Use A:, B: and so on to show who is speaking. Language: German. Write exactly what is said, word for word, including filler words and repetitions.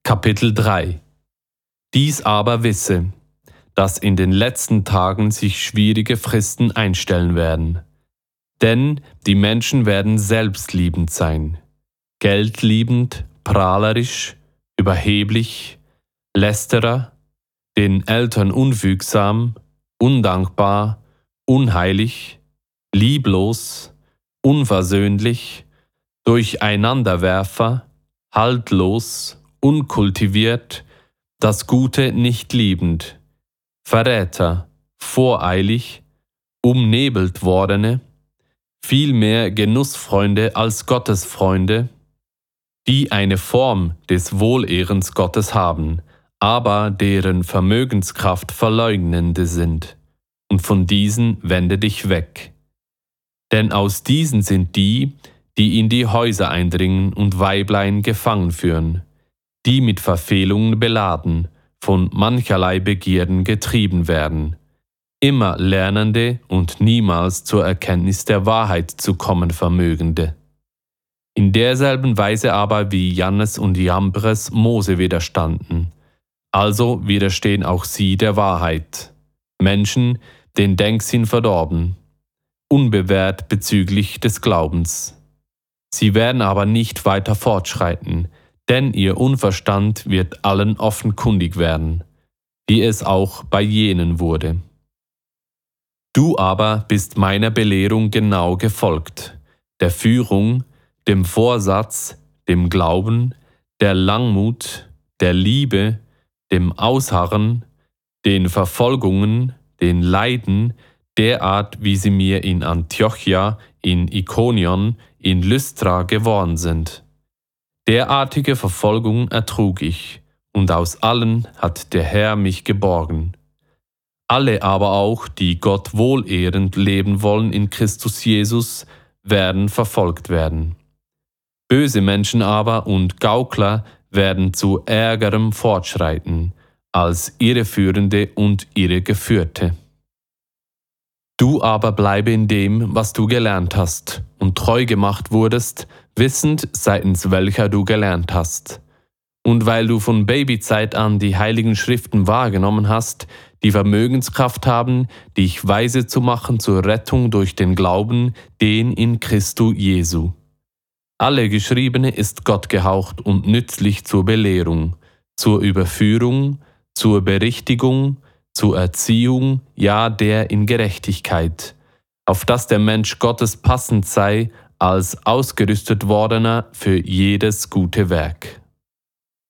A: Kapitel drei. Dies aber wisse, dass in den letzten Tagen sich schwierige Fristen einstellen werden. Denn die Menschen werden selbstliebend sein, geldliebend, prahlerisch, überheblich, Lästerer, den Eltern unfügsam, undankbar, unheilig, lieblos, unversöhnlich, Durcheinanderwerfer, haltlos, unkultiviert, das Gute nicht liebend, Verräter, voreilig, umnebelt wordene, vielmehr Genussfreunde als Gottesfreunde, die eine Form des Wohlehrens Gottes haben, aber deren Vermögenskraft verleugnende sind. Und von diesen wende dich weg. Denn aus diesen sind die, die in die Häuser eindringen und Weiblein gefangen führen, die mit Verfehlungen beladen, von mancherlei Begierden getrieben werden, immer Lernende und niemals zur Erkenntnis der Wahrheit zu kommen vermögende. In derselben Weise aber wie Jannes und Jambres Mose widerstanden, also widerstehen auch sie der Wahrheit, Menschen, den Denksinn verdorben, unbewährt bezüglich des Glaubens. Sie werden aber nicht weiter fortschreiten, denn ihr Unverstand wird allen offenkundig werden, wie es auch bei jenen wurde. Du aber bist meiner Belehrung genau gefolgt, der Führung, dem Vorsatz, dem Glauben, der Langmut, der Liebe, dem Ausharren, den Verfolgungen, den Leiden, derart wie sie mir in Antiochia, in Ikonion, in Lystra geworden sind. Derartige Verfolgung ertrug ich, und aus allen hat der Herr mich geborgen. Alle aber auch, die Gott wohlehrend leben wollen in Christus Jesus, werden verfolgt werden. Böse Menschen aber und Gaukler werden zu ärgerem fortschreiten, als Irreführende und Irregeführte. Du aber bleibe in dem, was du gelernt hast, und treu gemacht wurdest, wissend, seitens welcher du gelernt hast. Und weil du von Babyzeit an die heiligen Schriften wahrgenommen hast, die Vermögenskraft haben, dich weise zu machen zur Rettung durch den Glauben, den in Christo Jesu. Alle Geschriebene ist Gott gehaucht und nützlich zur Belehrung, zur Überführung, zur Berichtigung, zur Erziehung, ja der in Gerechtigkeit, auf dass der Mensch Gottes passend sei, als ausgerüstet wordener für jedes gute Werk.